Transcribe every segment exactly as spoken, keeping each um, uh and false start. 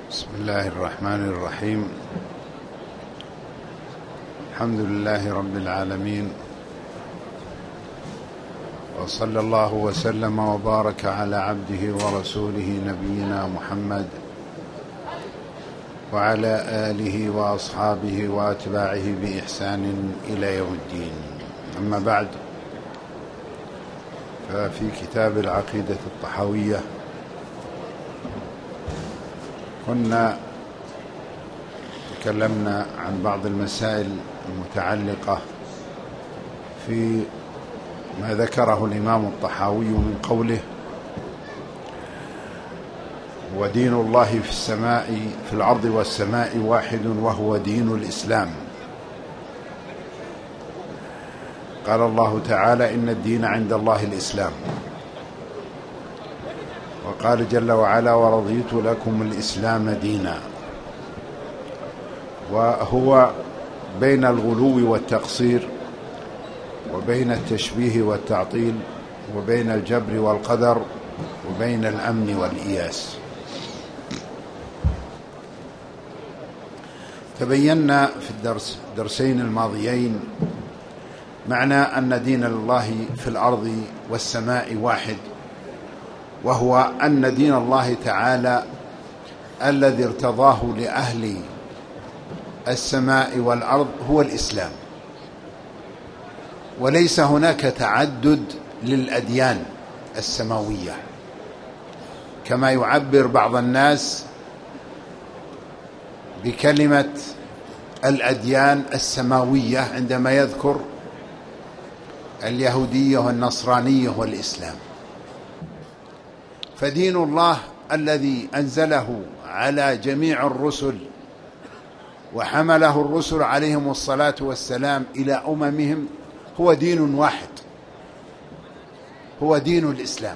بسم الله الرحمن الرحيم. الحمد لله رب العالمين، وصلى الله وسلم وبارك على عبده ورسوله نبينا محمد وعلى آله وأصحابه وأتباعه بإحسان إلى يوم الدين. أما بعد، ففي كتاب العقيدة الطحاوية كنا تكلمنا عن بعض المسائل المتعلقة في ما ذكره الإمام الطحاوي من قوله: ودين الله في السماء في الأرض والسماء واحد وهو دين الإسلام. قال الله تعالى: إن الدين عند الله الإسلام. وقال جل وعلا: ورضيت لكم الإسلام دينا. وهو بين الغلو والتقصير، وبين التشبيه والتعطيل، وبين الجبر والقدر، وبين الأمن والإياس. تبينا في الدرس الدرسين الماضيين معنى أن دين الله في الأرض والسماء واحد، وهو أن دين الله تعالى الذي ارتضاه لأهل السماء والأرض هو الإسلام، وليس هناك تعدد للأديان السماوية كما يعبر بعض الناس بكلمة الأديان السماوية عندما يذكر اليهودية والنصرانية والإسلام. فدين الله الذي أنزله على جميع الرسل وحمله الرسل عليهم الصلاة والسلام إلى أممهم هو دين واحد، هو دين الإسلام.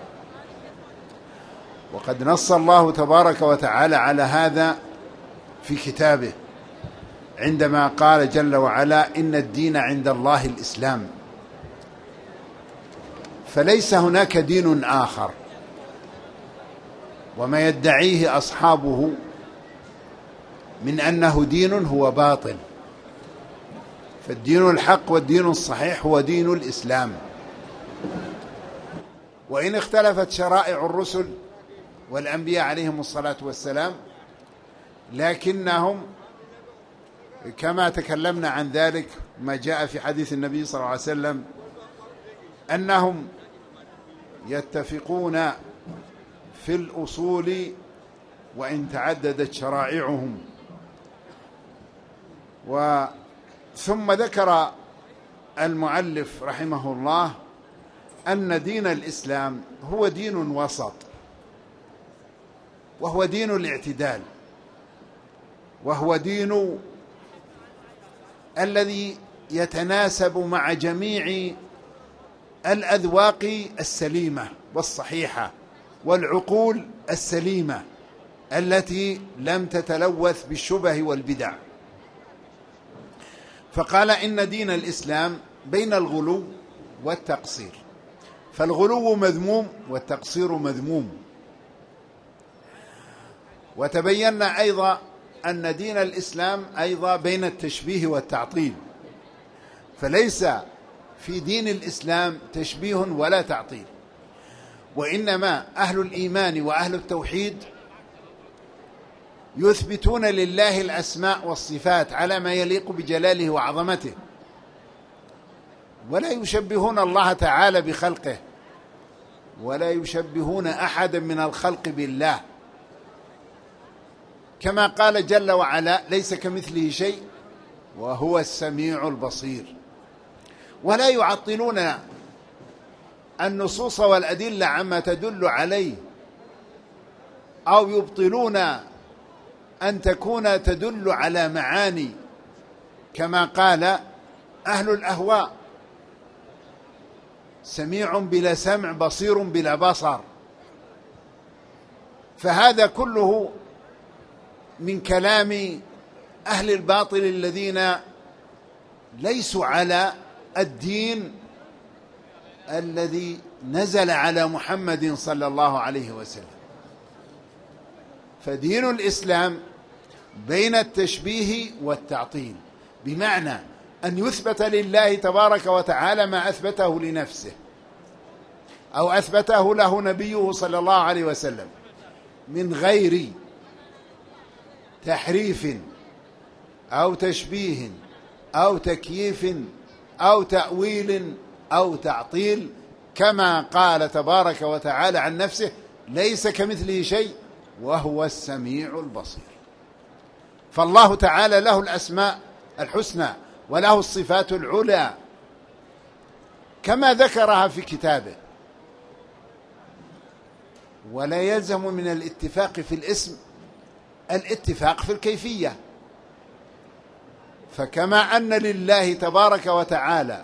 وقد نص الله تبارك وتعالى على هذا في كتابه عندما قال جل وعلا: إن الدين عند الله الإسلام. فليس هناك دين آخر، وما يدعيه أصحابه من أنه دين هو باطل. فالدين الحق والدين الصحيح هو دين الإسلام. وإن اختلفت شرائع الرسل والأنبياء عليهم الصلاة والسلام، لكنهم كما تكلمنا عن ذلك ما جاء في حديث النبي صلى الله عليه وسلم أنهم يتفقون في الأصول وإن تعددت شرائعهم. وثم ذكر المؤلف رحمه الله أن دين الإسلام هو دين وسط، وهو دين الاعتدال، وهو دين الذي يتناسب مع جميع الأذواق السليمة والصحيحة والعقول السليمة التي لم تتلوث بالشبه والبدع. فقال: إن دين الإسلام بين الغلو والتقصير. فالغلو مذموم والتقصير مذموم. وتبينا أيضا أن دين الإسلام أيضا بين التشبيه والتعطيل. فليس في دين الإسلام تشبيه ولا تعطيل، وإنما أهل الإيمان وأهل التوحيد يثبتون لله الأسماء والصفات على ما يليق بجلاله وعظمته، ولا يشبهون الله تعالى بخلقه، ولا يشبهون أحدا من الخلق بالله، كما قال جل وعلا: ليس كمثله شيء وهو السميع البصير. ولا يعطلون النصوص والأدلة عما تدل عليه، أو يبطلون أن تكون تدل على معاني، كما قال أهل الأهواء: سميع بلا سمع، بصير بلا بصر. فهذا كله من كلام أهل الباطل الذين ليسوا على الدين الذي نزل على محمد صلى الله عليه وسلم. فدين الإسلام بين التشبيه والتعطيل، بمعنى أن يثبت لله تبارك وتعالى ما أثبته لنفسه أو أثبته له نبيه صلى الله عليه وسلم من غير تحريف أو تشبيه أو تكييف أو تأويل أو تعطيل، كما قال تبارك وتعالى عن نفسه: ليس كمثله شيء وهو السميع البصير. فالله تعالى له الأسماء الحسنى وله الصفات العلى كما ذكرها في كتابه، ولا يلزم من الاتفاق في الاسم الاتفاق في الكيفية. فكما أن لله تبارك وتعالى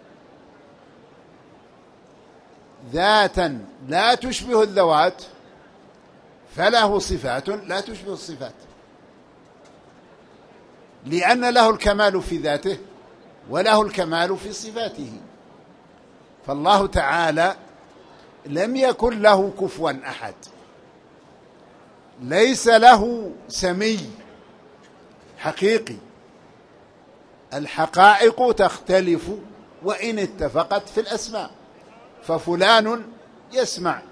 ذاتا لا تشبه الذوات، فله صفات لا تشبه الصفات، لأن له الكمال في ذاته وله الكمال في صفاته. فالله تعالى لم يكن له كفوا أحد، ليس له سمي حقيقي. الحقائق تختلف وإن اتفقت في الأسماء، ففلان يسمع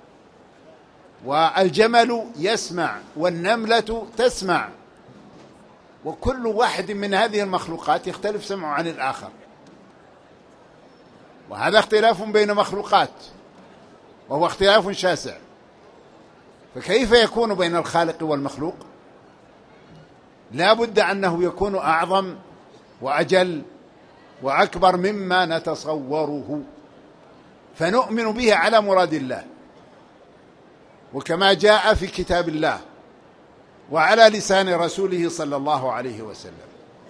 والجمل يسمع والنملة تسمع، وكل واحد من هذه المخلوقات يختلف سمعه عن الآخر، وهذا اختلاف بين مخلوقات وهو اختلاف شاسع. فكيف يكون بين الخالق والمخلوق؟ لا بد أنه يكون أعظم وأجل وأكبر مما نتصوره، فنؤمن به على مراد الله وكما جاء في كتاب الله وعلى لسان رسوله صلى الله عليه وسلم.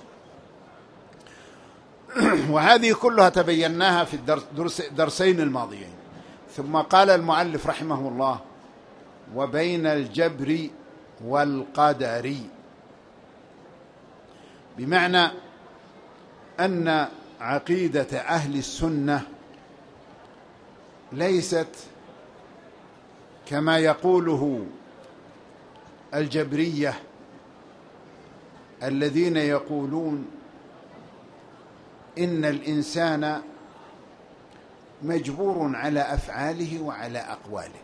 وهذه كلها تبيناها في الدرسين الماضيين. ثم قال المؤلف رحمه الله: وبين الجبر والقدر، بمعنى أن عقيدة أهل السنة ليست كما يقوله الجبرية الذين يقولون إن الإنسان مجبور على أفعاله وعلى أقواله.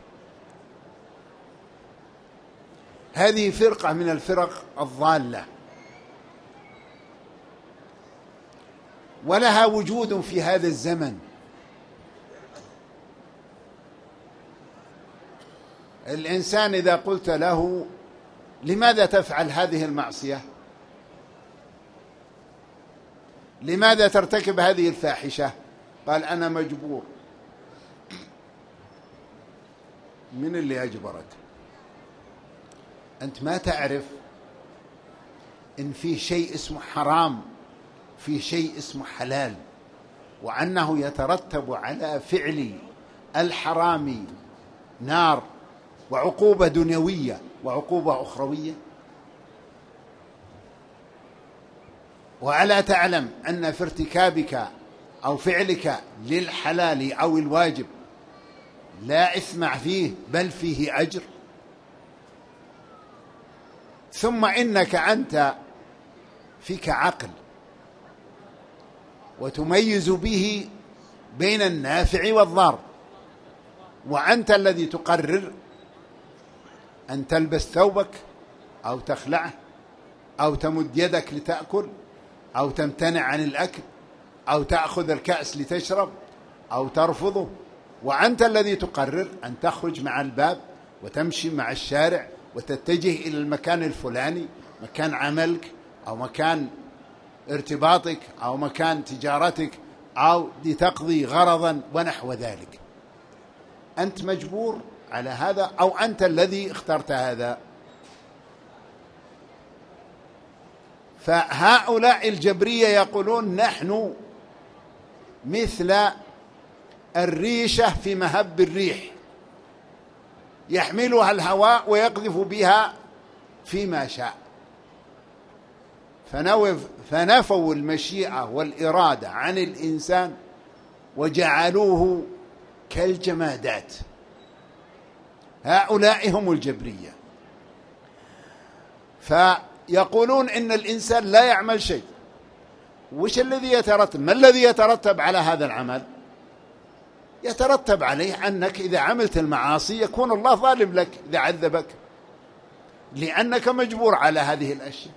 هذه فرقة من الفرق الضالة، ولها وجود في هذا الزمن. الإنسان إذا قلت له: لماذا تفعل هذه المعصية؟ لماذا ترتكب هذه الفاحشة؟ قال: أنا مجبور. من اللي أجبرك؟ أنت ما تعرف إن في شيء اسمه حرام، في شيء اسمه حلال، وأنه يترتب على فعل الحرام نار وعقوبة دنيوية وعقوبة أخروية. وألا تعلم أن في ارتكابك أو فعلك للحلال أو الواجب لا إثم فيه بل فيه أجر؟ ثم إنك أنت فيك عقل وتميز به بين النافع والضار، وأنت الذي تقرر أن تلبس ثوبك أو تخلعه أو تمد يدك لتأكل أو تمتنع عن الأكل أو تأخذ الكأس لتشرب أو ترفضه، وأنت الذي تقرر أن تخرج مع الباب وتمشي مع الشارع وتتجه إلى المكان الفلاني، مكان عملك أو مكان ارتباطك أو مكان تجارتك أو لتقضي غرضا ونحو ذلك. أنت مجبور على هذا أو أنت الذي اخترت هذا. فهؤلاء الجبرية يقولون: نحن مثل الريشة في مهب الريح، يحملها الهواء ويقذف بها فيما شاء. فنفوا المشيئة والإرادة عن الإنسان وجعلوه كالجمادات. هؤلاء هم الجبرية. فيقولون إن الإنسان لا يعمل شيء. وش الذي يترتب؟ ما الذي يترتب على هذا العمل؟ يترتب عليه أنك إذا عملت المعاصي يكون الله ظالم لك إذا عذبك، لأنك مجبور على هذه الأشياء،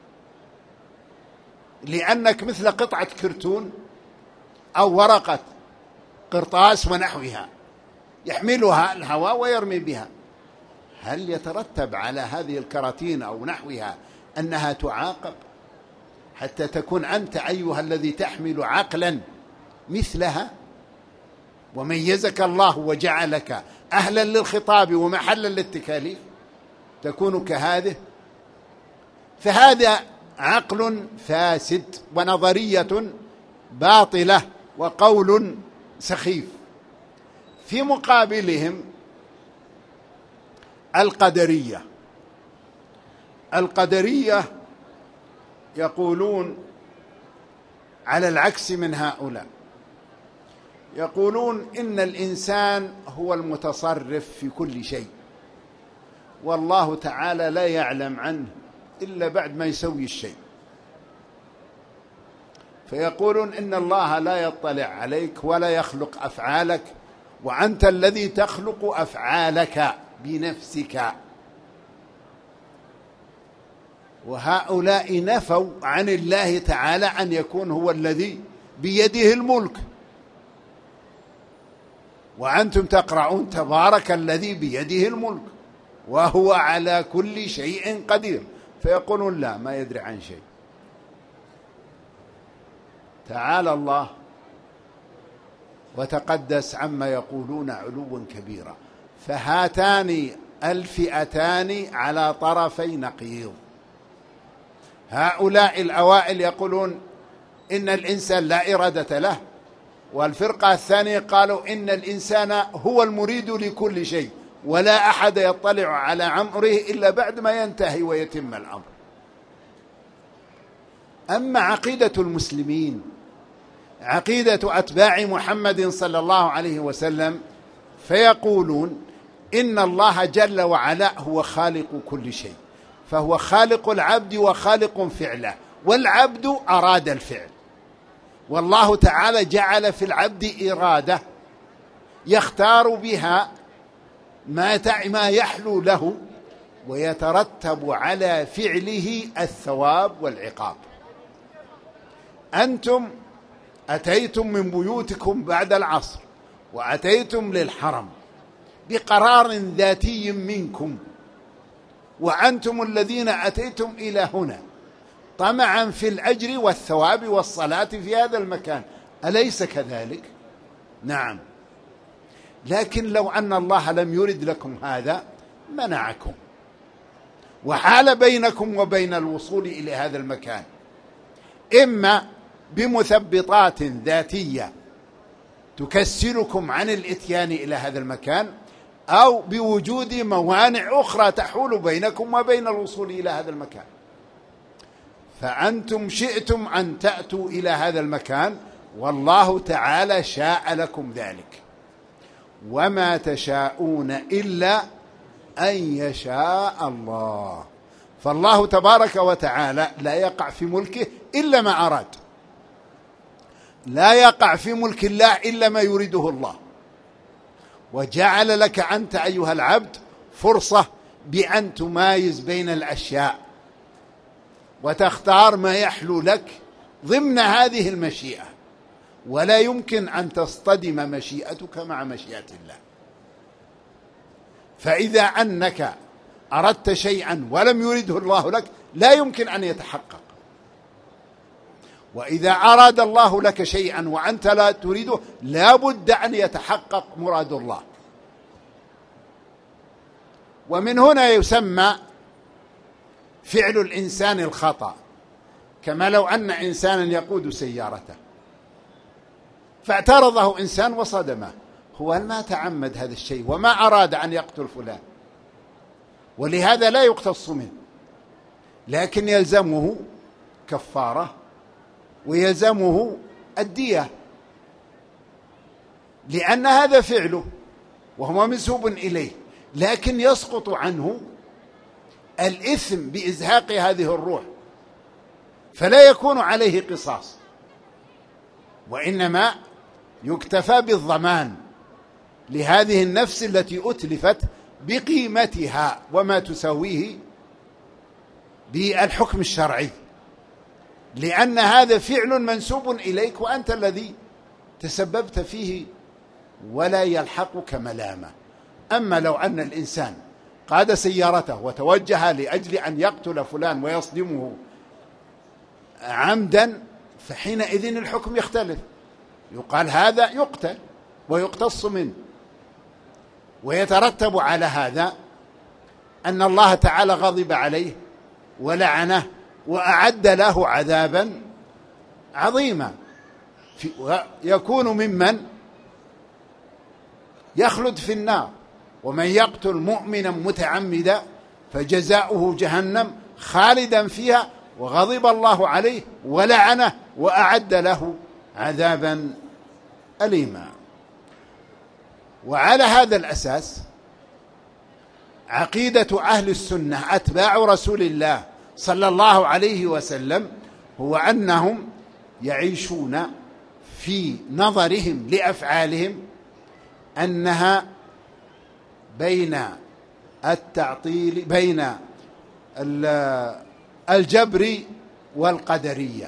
لأنك مثل قطعة كرتون أو ورقة قرطاس ونحوها يحملها الهواء ويرمي بها. هل يترتب على هذه الكراتين أو نحوها أنها تعاقب حتى تكون أنت أيها الذي تحمل عقلا مثلها؟ وميزك الله وجعلك أهلا للخطاب ومحلا للتكاليف، تكون كهذه؟ فهذا عقل فاسد ونظرية باطلة وقول سخيف. في مقابلهم القدرية. القدرية يقولون على العكس من هؤلاء، يقولون إن الإنسان هو المتصرف في كل شيء، والله تعالى لا يعلم عنه إلا بعد ما يسوي الشيء. فيقولون إن الله لا يطلع عليك ولا يخلق أفعالك، وأنت الذي تخلق أفعالك بنفسك. وهؤلاء نفوا عن الله تعالى أن يكون هو الذي بيده الملك، وأنتم تقرؤون تبارك الذي بيده الملك وهو على كل شيء قدير، فيقولون لا، ما يدري عن شيء. تعالى الله وتقدس عما يقولون علوا كبيرا. فهاتان الفئتان على طرفي نقيض. هؤلاء الأوائل يقولون إن الإنسان لا إرادة له، والفرقة الثانية قالوا إن الإنسان هو المريد لكل شيء، ولا أحد يطلع على أمره إلا بعد ما ينتهي ويتم الأمر. أما عقيدة المسلمين، عقيدة أتباع محمد صلى الله عليه وسلم، فيقولون إن الله جل وعلا هو خالق كل شيء، فهو خالق العبد وخالق فعله، والعبد أراد الفعل، والله تعالى جعل في العبد إرادة يختار بها ما يحلو له، ويترتب على فعله الثواب والعقاب. أنتم أتيتم من بيوتكم بعد العصر وأتيتم للحرم بقرار ذاتي منكم، وأنتم الذين أتيتم إلى هنا طمعا في الأجر والثواب والصلاة في هذا المكان، أليس كذلك؟ نعم. لكن لو أن الله لم يرد لكم هذا منعكم، وحال بينكم وبين الوصول إلى هذا المكان، إما بمثبطات ذاتية تكسلكم عن الإتيان إلى هذا المكان، أو بوجود موانع أخرى تحول بينكم وبين الوصول إلى هذا المكان. فأنتم شئتم أن تأتوا إلى هذا المكان، والله تعالى شاء لكم ذلك، وما تشاءون إلا أن يشاء الله. فالله تبارك وتعالى لا يقع في ملكه إلا ما أراد، لا يقع في ملك الله إلا ما يريده الله. وجعل لك أنت أيها العبد فرصة بأن تمايز بين الأشياء وتختار ما يحلو لك ضمن هذه المشيئة، ولا يمكن أن تصطدم مشيئتك مع مشيئة الله. فإذا أنك أردت شيئا ولم يرده الله لك لا يمكن أن يتحقق، وإذا أراد الله لك شيئا وأنت لا تريده لا بد أن يتحقق مراد الله. ومن هنا يسمى فعل الإنسان الخطأ، كما لو أن إنسانا يقود سيارته فاعترضه إنسان وصدمه، هو ما تعمد هذا الشيء وما أراد أن يقتل فلان، ولهذا لا يقتص منه، لكن يلزمه كفارة ويلزمه الدية، لأن هذا فعله وهو منسوب إليه، لكن يسقط عنه الإثم بإزهاق هذه الروح، فلا يكون عليه قصاص، وإنما يكتفى بالضمان لهذه النفس التي أتلفت بقيمتها وما تساويه بالحكم الشرعي، لأن هذا فعل منسوب إليك وأنت الذي تسببت فيه ولا يلحقك ملامة. أما لو أن الإنسان قاد سيارته وتوجه لأجل أن يقتل فلان ويصدمه عمدا، فحينئذ الحكم يختلف، يقال هذا يقتل ويقتص منه، ويترتب على هذا أن الله تعالى غضب عليه ولعنه وأعد له عذابا عظيما، يكون ممن يخلد في النار. ومن يقتل مؤمنا متعمدا فجزاؤه جهنم خالدا فيها وغضب الله عليه ولعنه وأعد له عذابا أليما. وعلى هذا الأساس عقيدة أهل السنة أتباع رسول الله صلى الله عليه وسلم هو أنهم يعيشون في نظرهم لأفعالهم أنها بين التعطيل بين الجبر والقدرية،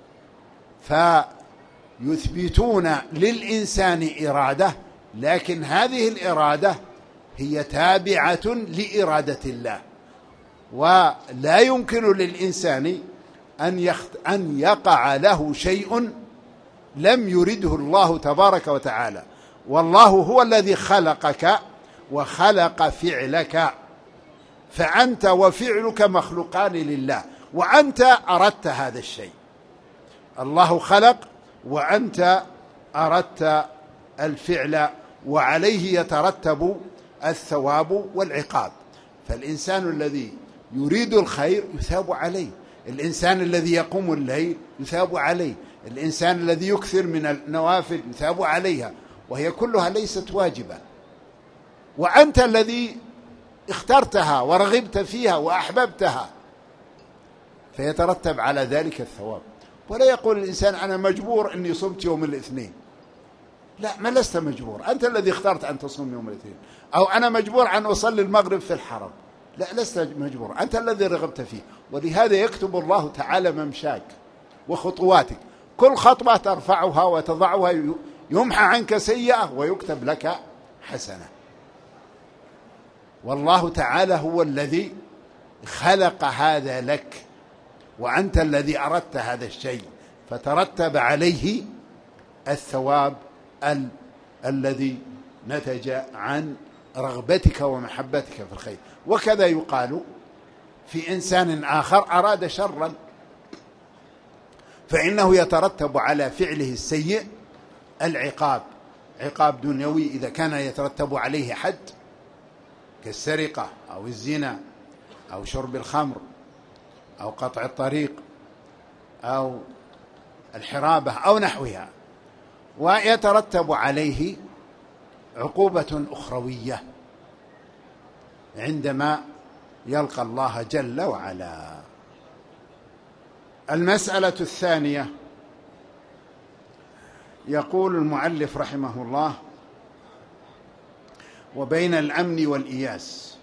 فيثبتون للإنسان إرادة، لكن هذه الإرادة هي تابعة لإرادة الله، ولا يمكن للإنسان أن, يخت... أن يقع له شيء لم يرده الله تبارك وتعالى. والله هو الذي خلقك وخلق فعلك، فأنت وفعلك مخلوقان لله، وأنت أردت هذا الشيء. الله خلق وأنت أردت الفعل، وعليه يترتب الثواب والعقاب. فالإنسان الذي يريد الخير يثاب عليه، الإنسان الذي يقوم الليل يثاب عليه، الإنسان الذي يكثر من النوافل يثاب عليها، وهي كلها ليست واجبة، وأنت الذي اخترتها ورغبت فيها وأحببتها، فيترتب على ذلك الثواب. ولا يقول الإنسان أنا مجبور أني صمت يوم الاثنين، لا، ما لست مجبور، أنت الذي اخترت أن تصوم يوم الاثنين. أو أنا مجبور أن أصلي المغرب في الحرم، لا، لست مجبور، أنت الذي رغبت فيه. ولهذا يكتب الله تعالى ممشاك وخطواتك، كل خطوة ترفعها وتضعها يمحى عنك سيئة ويكتب لك حسنة. والله تعالى هو الذي خلق هذا لك، وأنت الذي أردت هذا الشيء، فترتب عليه الثواب ال... الذي نتج عن رغبتك ومحبتك في الخير. وكذا يقال في إنسان آخر أراد شرا، فإنه يترتب على فعله السيء العقاب، عقاب دنيوي إذا كان يترتب عليه حد كالسرقة أو الزنا أو شرب الخمر أو قطع الطريق أو الحرابة أو نحوها، ويترتب عليه عقوبة أخروية عندما يلقى الله جل وعلا. المسألة الثانية، يقول المؤلف رحمه الله: وبين الأمن والإياس.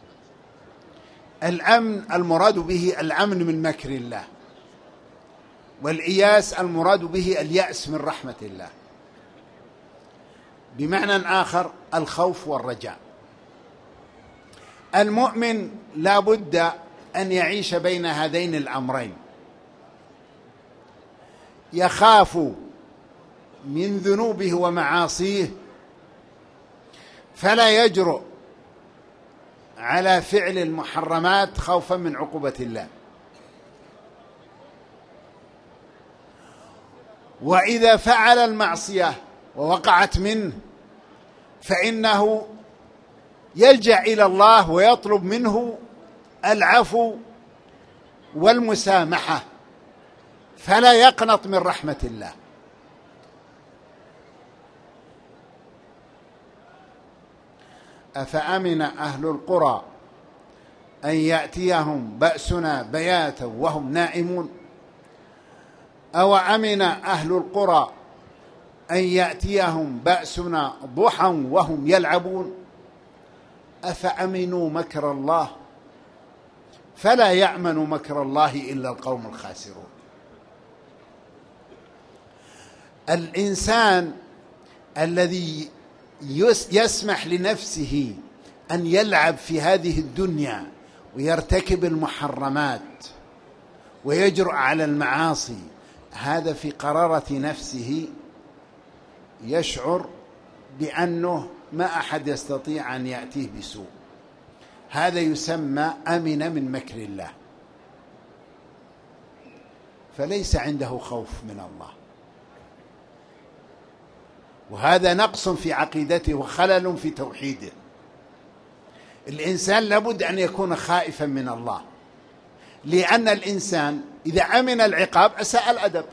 الأمن المراد به الأمن من مكر الله، والإياس المراد به اليأس من رحمة الله، بمعنى آخر الخوف والرجاء. المؤمن لا بد أن يعيش بين هذين الأمرين، يخاف من ذنوبه ومعاصيه فلا يجرؤ على فعل المحرمات خوفا من عقوبة الله، وإذا فعل المعصية ووقعت منه فإنه يلجأ إلى الله ويطلب منه العفو والمسامحة، فلا يقنط من رحمة الله. أفأمن أهل القرى أن يأتيهم بأسنا بياتا وهم نائمون أو أمن أهل القرى أن يأتيهم بأسنا ضحى وهم يلعبون أفأمنوا مكر الله فلا يأمن مكر الله إلا القوم الخاسرون. الإنسان الذي يسمح لنفسه أن يلعب في هذه الدنيا ويرتكب المحرمات ويجرؤ على المعاصي، هذا في قرارة نفسه يشعر بأنه ما أحد يستطيع أن يأتيه بسوء، هذا يسمى أمن من مكر الله، فليس عنده خوف من الله، وهذا نقص في عقيدته وخلل في توحيده. الإنسان لابد أن يكون خائفا من الله، لأن الإنسان إذا أمن العقاب أساء الأدب،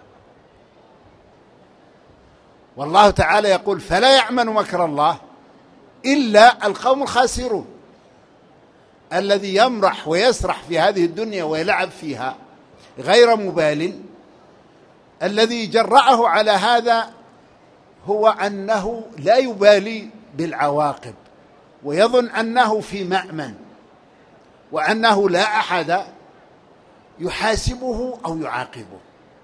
والله تعالى يقول فلا يأمن مكر الله إلا القوم الخاسرون. الذي يمرح ويسرح في هذه الدنيا ويلعب فيها غير مبال، الذي جرأه على هذا هو أنه لا يبالي بالعواقب ويظن أنه في مأمن وأنه لا أحد يحاسبه أو يعاقبه،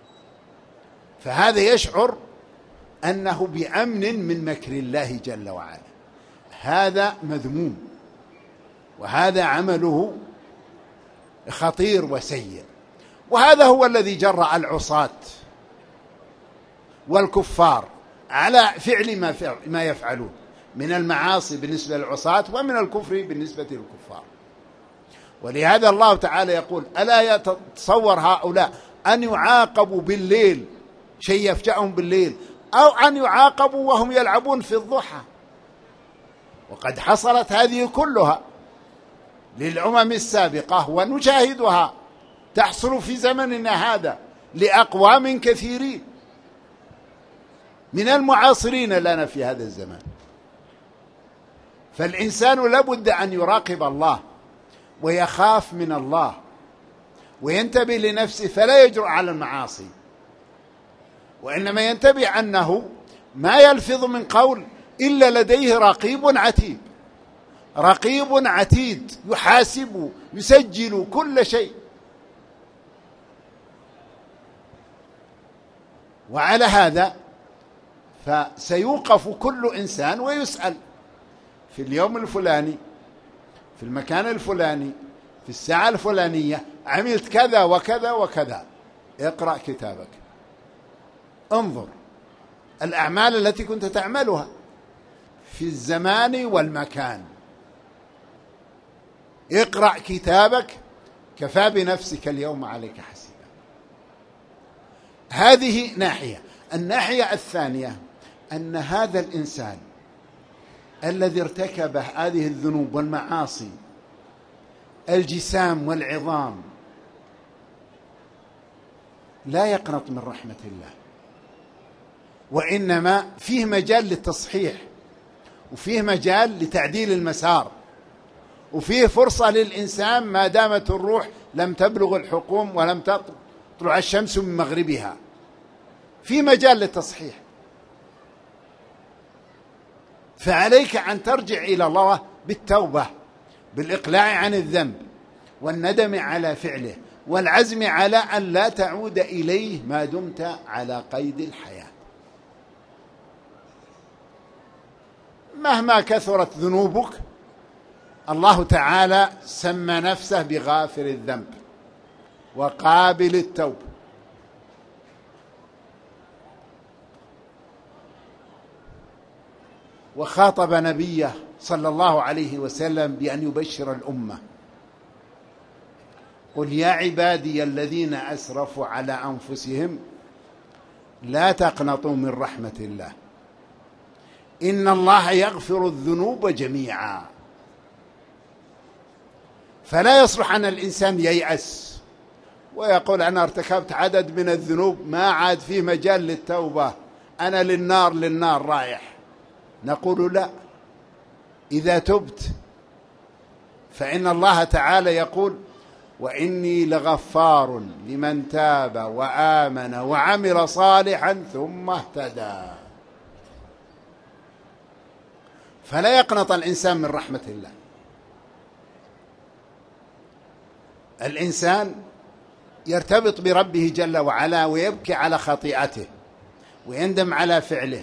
فهذا يشعر أنه بأمن من مكر الله جل وعلا. هذا مذموم، وهذا عمله خطير وسيء، وهذا هو الذي جرأ العصاة والكفار على فعل ما, فعل ما يفعلون من المعاصي بالنسبة للعصاة ومن الكفر بالنسبة للكفار. ولهذا الله تعالى يقول ألا يتصور هؤلاء أن يعاقبوا بالليل شيء يفجأهم بالليل، أو أن يعاقبوا وهم يلعبون في الضحى؟ وقد حصلت هذه كلها للأمم السابقة ونشاهدها تحصل في زمننا هذا لأقوام كثيرين من المعاصرين لنا في هذا الزمان. فالإنسان لابد أن يراقب الله ويخاف من الله وينتبه لنفسه فلا يجرؤ على المعاصي، وإنما ينتبه أنه ما يلفظ من قول إلا لديه رقيب عتيد، رقيب عتيد يحاسب يسجل كل شيء. وعلى هذا فسيوقف كل إنسان ويسأل في اليوم الفلاني في المكان الفلاني في الساعة الفلانية عملت كذا وكذا وكذا، اقرأ كتابك، انظر الأعمال التي كنت تعملها في الزمان والمكان، اقرأ كتابك كفى بنفسك اليوم عليك حسيبا. هذه ناحية. الناحية الثانية أن هذا الإنسان الذي ارتكب هذه الذنوب والمعاصي الجسام والعظام لا يقنط من رحمة الله، وإنما فيه مجال للتصحيح، وفيه مجال لتعديل المسار، وفيه فرصة للإنسان ما دامت الروح لم تبلغ الحقوم ولم تطلع الشمس من مغربها، في مجال للتصحيح. فعليك أن ترجع إلى الله بالتوبة، بالإقلاع عن الذنب والندم على فعله والعزم على أن لا تعود إليه ما دمت على قيد الحياة. مهما كثرت ذنوبك الله تعالى سمى نفسه بغافر الذنب وقابل التوب. وخاطب نبيه صلى الله عليه وسلم بأن يبشر الأمة: قل يا عبادي الذين أسرفوا على أنفسهم لا تقنطوا من رحمة الله إن الله يغفر الذنوب جميعا. فلا يصلح أن الإنسان ييأس ويقول أنا ارتكبت عدد من الذنوب ما عاد فيه مجال للتوبة، أنا للنار للنار رايح. نقول لا، إذا تبت فإن الله تعالى يقول: وإني لغفار لمن تاب وآمن وعمل صالحا ثم اهتدى. فلا يقنط الإنسان من رحمة الله. الإنسان يرتبط بربه جل وعلا ويبكي على خطيئته ويندم على فعله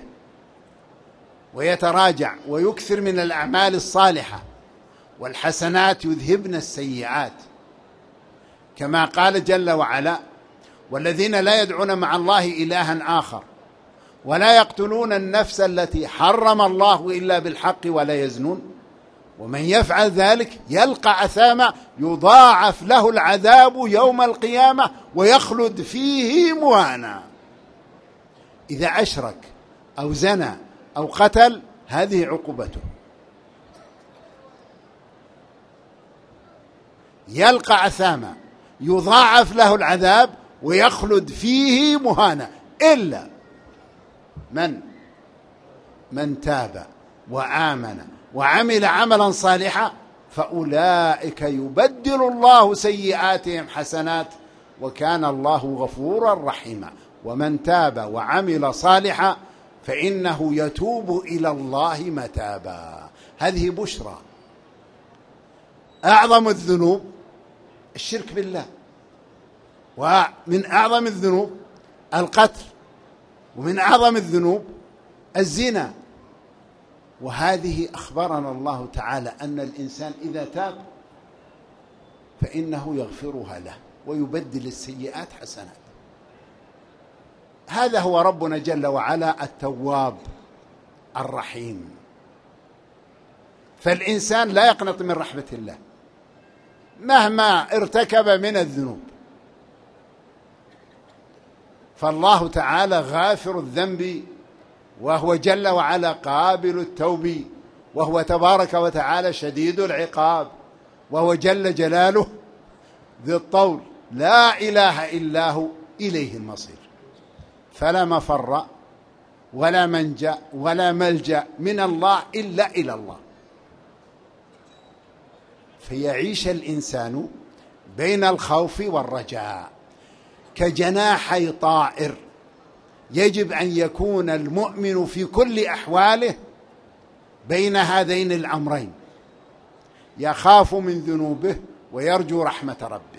ويتراجع ويكثر من الأعمال الصالحة، والحسنات يذهبن السيئات، كما قال جل وعلا: والذين لا يدعون مع الله إلها آخر ولا يقتلون النفس التي حرم الله إلا بالحق ولا يزنون ومن يفعل ذلك يلقى أثاما يضاعف له العذاب يوم القيامة ويخلد فيه مهانا. إذا أشرك أو زنى أو قتل هذه عقوبته، يلقى أثاما يضاعف له العذاب ويخلد فيه مهانا، إلا من من تاب وآمن وعمل عملا صالحا فأولئك يبدل الله سيئاتهم حسنات وكان الله غفورا رحيما. ومن تاب وعمل صالحا فإنه يتوب إلى الله متابا. هذه بشرى. أعظم الذنوب الشرك بالله، ومن أعظم الذنوب القتل، ومن أعظم الذنوب الزنا. وهذه أخبرنا الله تعالى أن الإنسان إذا تاب فإنه يغفرها له ويبدل السيئات حسنات. هذا هو ربنا جل وعلا التواب الرحيم. فالإنسان لا يقنط من رحمة الله مهما ارتكب من الذنوب، فالله تعالى غافر الذنب، وهو جل وعلا قابل التوب، وهو تبارك وتعالى شديد العقاب، وهو جل جلاله ذي الطول، لا إله إلا هو، إليه المصير. فلا مفر ولا منجأ ولا ملجأ من الله إلا إلى الله. فيعيش الإنسان بين الخوف والرجاء كجناحي طائر. يجب أن يكون المؤمن في كل أحواله بين هذين الأمرين، يخاف من ذنوبه ويرجو رحمة ربه.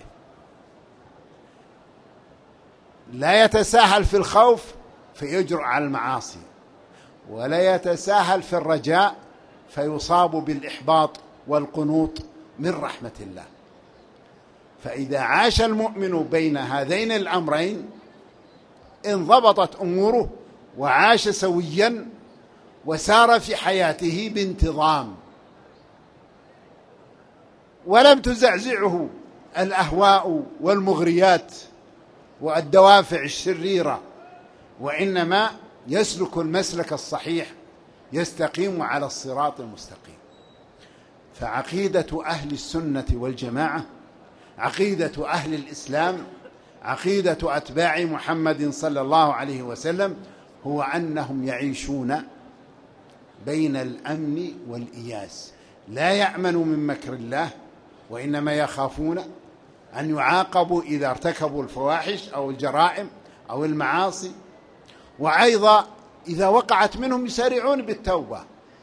لا يتساهل في الخوف فيجرؤ على المعاصي، ولا يتساهل في الرجاء فيصاب بالإحباط والقنوط من رحمة الله. فإذا عاش المؤمن بين هذين الأمرين انضبطت أموره وعاش سويا وسار في حياته بانتظام، ولم تزعزعه الأهواء والمغريات والدوافع الشريرة، وإنما يسلك المسلك الصحيح، يستقيم على الصراط المستقيم. فعقيدة أهل السنة والجماعة، عقيدة أهل الإسلام، عقيدة أتباع محمد صلى الله عليه وسلم، هو أنهم يعيشون بين الأمن والإياس، لا يأمنوا من مكر الله، وإنما يخافون أن يعاقبوا إذا ارتكبوا الفواحش أو الجرائم أو المعاصي، وأيضا إذا وقعت منهم يسارعون بالتوبة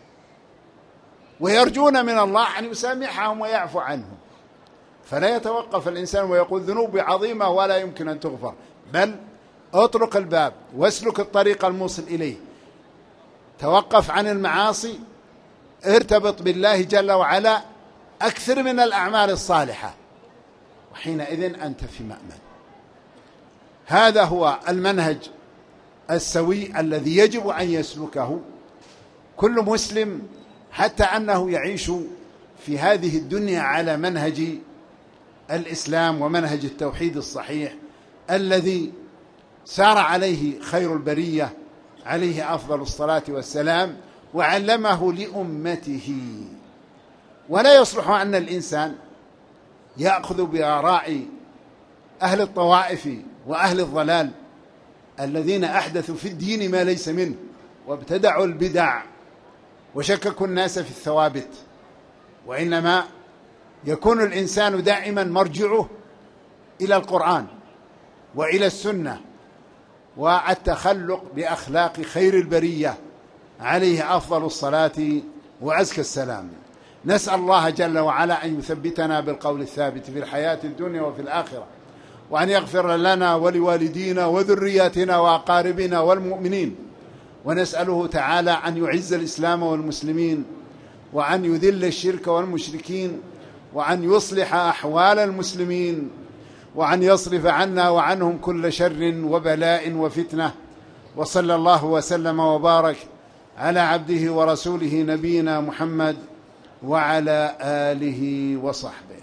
ويرجون من الله أن يسامحهم ويعفو عنهم. فلا يتوقف الإنسان ويقول ذنوبي عظيمة ولا يمكن أن تغفر، بل اطرق الباب واسلك الطريق الموصل إليه، توقف عن المعاصي، ارتبط بالله جل وعلا، أكثر من الأعمال الصالحة، وحينئذ أنت في مأمن. هذا هو المنهج السوي الذي يجب أن يسلكه كل مسلم، حتى أنه يعيش في هذه الدنيا على منهج الإسلام ومنهج التوحيد الصحيح الذي سار عليه خير البرية عليه أفضل الصلاة والسلام وعلمه لأمته. ولا يصلح أن الإنسان يأخذ بآراء أهل الطوائف وأهل الضلال الذين أحدثوا في الدين ما ليس منه وابتدعوا البدع وشككوا الناس في الثوابت، وإنما يكون الإنسان دائما مرجعه إلى القرآن وإلى السنة والتخلق بأخلاق خير البرية عليه أفضل الصلاة وأزكى السلام. نسأل الله جل وعلا أن يثبتنا بالقول الثابت في الحياة الدنيا وفي الآخرة، وأن يغفر لنا ولوالدينا وذرياتنا وأقاربنا والمؤمنين، ونسأله تعالى أن يعز الإسلام والمسلمين، وأن يذل الشرك والمشركين، وأن يصلح أحوال المسلمين، وأن يصرف عنا وعنهم كل شر وبلاء وفتنة. وصلى الله وسلم وبارك على عبده ورسوله نبينا محمد وعلى آله وصحبه.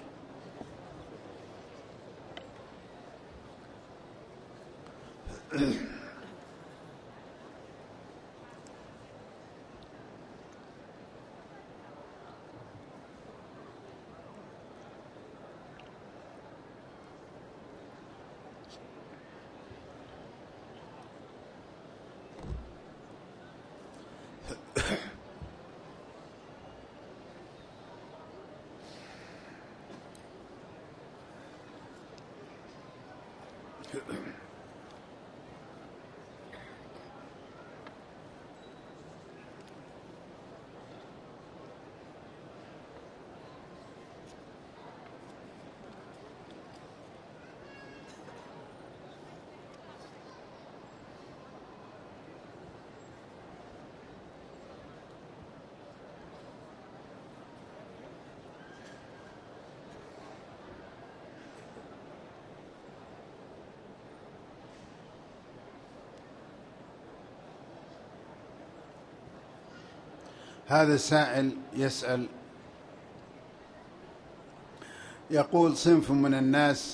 هذا السائل يسأل يقول: صنف من الناس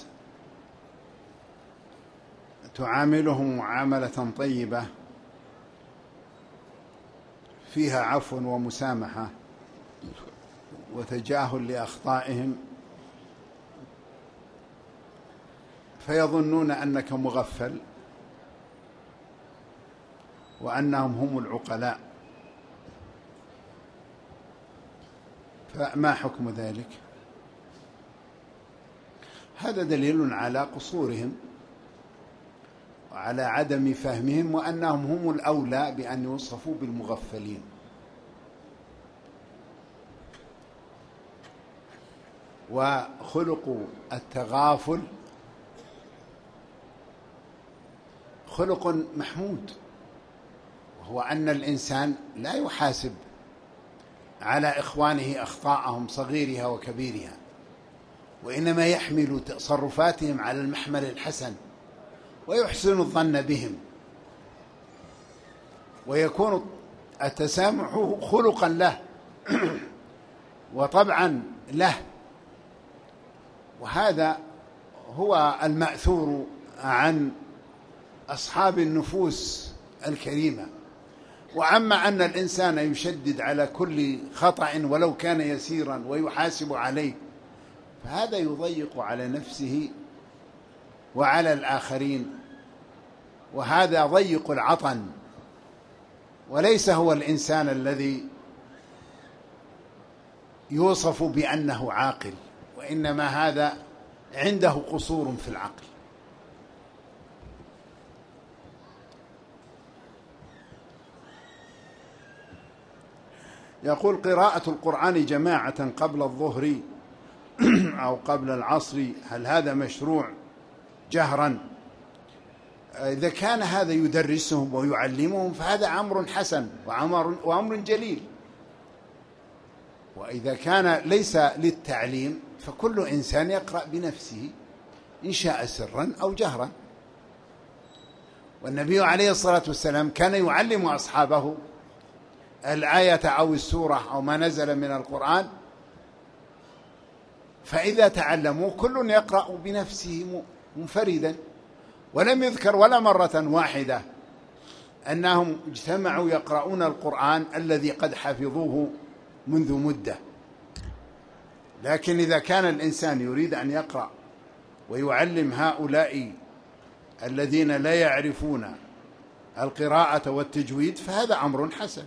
تعاملهم معاملة طيبة فيها عفو ومسامحة وتجاهل لأخطائهم، فيظنون أنك مغفل وأنهم هم العقلاء، فما حكم ذلك؟ هذا دليل على قصورهم وعلى عدم فهمهم، وأنهم هم الأولى بأن يوصفوا بالمغفلين. وخلق التغافل خلق محمود، وهو أن الإنسان لا يحاسب على إخوانه أخطاءهم صغيرها وكبيرها، وإنما يحمل تصرفاتهم على المحمل الحسن ويحسن الظن بهم، ويكون التسامح خلقا له وطبعا له. وهذا هو المأثور عن أصحاب النفوس الكريمة. وأما أن الإنسان يشدد على كل خطأ ولو كان يسيرا ويحاسب عليه، فهذا يضيق على نفسه وعلى الآخرين، وهذا ضيق العطن، وليس هو الإنسان الذي يوصف بأنه عاقل، وإنما هذا عنده قصور في العقل. يقول: قراءة القرآن جماعة قبل الظهر أو قبل العصر، هل هذا مشروع جهرا؟ إذا كان هذا يدرسهم ويعلمهم فهذا أمر حسن وأمر, وأمر جليل. وإذا كان ليس للتعليم فكل إنسان يقرأ بنفسه إن شاء سرا أو جهرا. والنبي عليه الصلاة والسلام كان يعلم أصحابه الآية أو السورة أو ما نزل من القرآن، فإذا تعلموا كل يقرأ بنفسه منفردا. ولم يذكر ولا مرة واحدة أنهم اجتمعوا يقرؤون القرآن الذي قد حفظوه منذ مدة. لكن إذا كان الإنسان يريد أن يقرأ ويعلم هؤلاء الذين لا يعرفون القراءة والتجويد فهذا أمر حسن.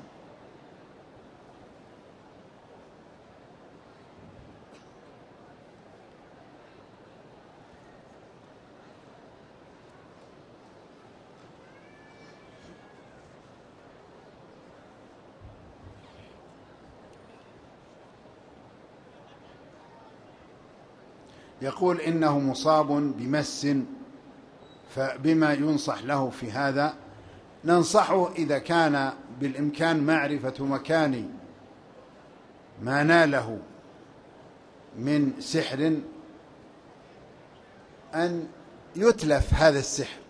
يقول إنه مصاب بمس، فبما ينصح له في هذا؟ ننصحه إذا كان بالإمكان معرفة مكان ما ناله من سحر أن يتلف هذا السحر،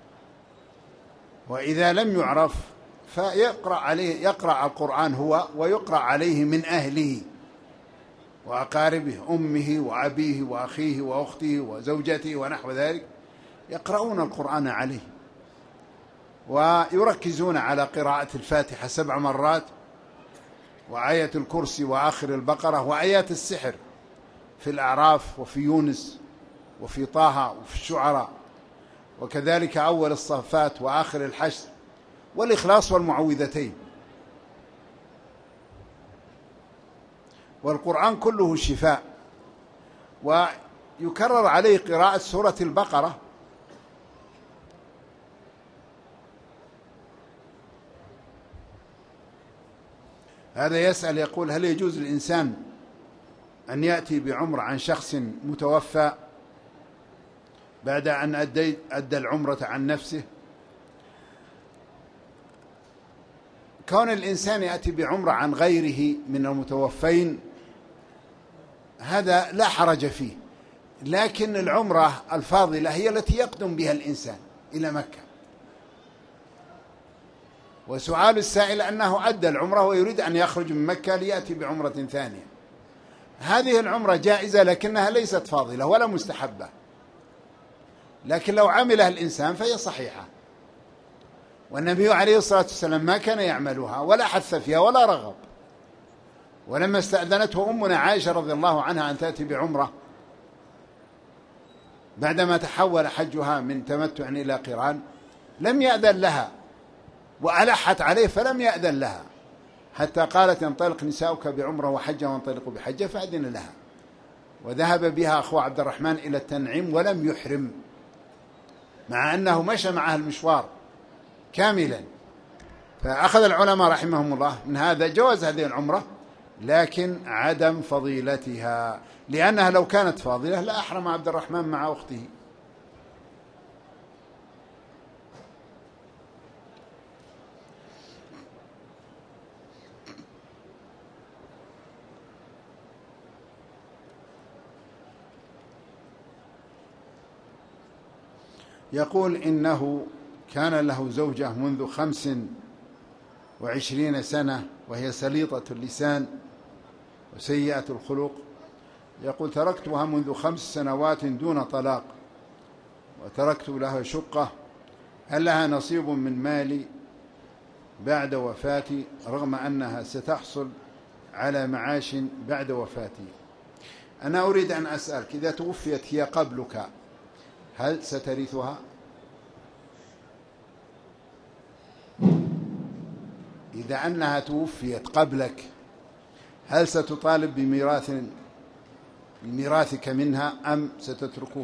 وإذا لم يعرف فيقرأ عليه يقرأ القرآن هو ويقرأ عليه من أهله وأقاربه، أمه وأبيه وأخيه وأخته وزوجته ونحو ذلك، يقرؤون القرآن عليه ويركزون على قراءة الفاتحة سبع مرات وآية الكرسي وآخر البقرة وآيات السحر في الأعراف وفي يونس وفي طه وفي الشعراء، وكذلك أول الصفات وآخر الحشر والإخلاص والمعوذتين. والقرآن كله شفاء، ويكرر عليه قراءة سورة البقرة هذا يسأل يقول: هل يجوز للإنسان أن يأتي بعمرة عن شخص متوفى بعد أن أدى, أدى العمرة عن نفسه؟ كون الإنسان يأتي بعمرة عن غيره من المتوفين هذا لا حرج فيه، لكن العمرة الفاضلة هي التي يقدم بها الإنسان إلى مكة. وسؤال السائل أنه أدى العمرة ويريد أن يخرج من مكة ليأتي بعمرة ثانية. هذه العمرة جائزة لكنها ليست فاضلة ولا مستحبة، لكن لو عملها الإنسان فهي صحيحة، والنبي عليه الصلاة والسلام ما كان يعملها ولا حث فيها ولا رغب. ولما استأذنته أمنا عائشة رضي الله عنها أن تأتي بعمرة بعدما تحول حجها من تمتع إلى قران لم يأذن لها، وألحت عليه فلم يأذن لها، حتى قالت: انطلق نساؤك بعمرة وحجة وانطلقوا بحجة، فأذن لها. وذهب بها أخوه عبد الرحمن إلى التنعيم ولم يحرم، مع أنه مشى معها المشوار كاملا. فأخذ العلماء رحمهم الله من هذا جواز هذه العمرة، لكن عدم فضيلتها، لأنها لو كانت فاضلة لا أحرم عبد الرحمن مع أخته. يقول إنه كان له زوجة منذ خمس وعشرين سنة وهي سليطة اللسان وسيئة الخلق. يقول: تركتها منذ خمس سنوات دون طلاق، وتركت لها شقة، هل لها نصيب من مالي بعد وفاتي رغم أنها ستحصل على معاش بعد وفاتي؟ أنا أريد أن أسألك، إذا توفيت هي قبلك هل سترثها؟ إذا أنها توفيت قبلك هل ستطالب بميراث بميراثك منها أم ستتركه؟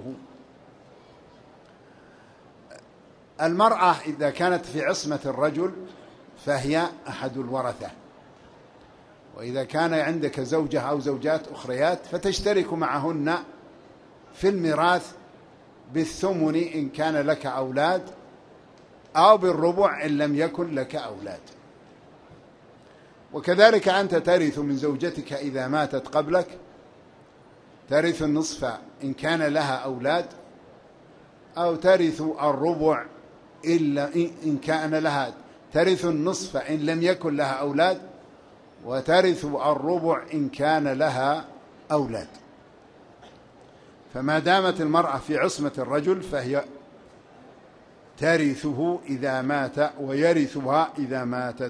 المرأة إذا كانت في عصمة الرجل فهي أحد الورثة، وإذا كان عندك زوجة أو زوجات أخريات فتشترك معهن في الميراث بالثمن إن كان لك أولاد، أو بالربع إن لم يكن لك أولاد. وكذلك أنت ترث من زوجتك إذا ماتت قبلك، ترث النصف إن كان لها أولاد، أو ترث الربع إلا إن كان لها، ترث النصف إن لم يكن لها أولاد، وترث الربع إن كان لها أولاد. فما دامت المرأة في عصمة الرجل فهي ترثه إذا مات ويرثها إذا ماتت.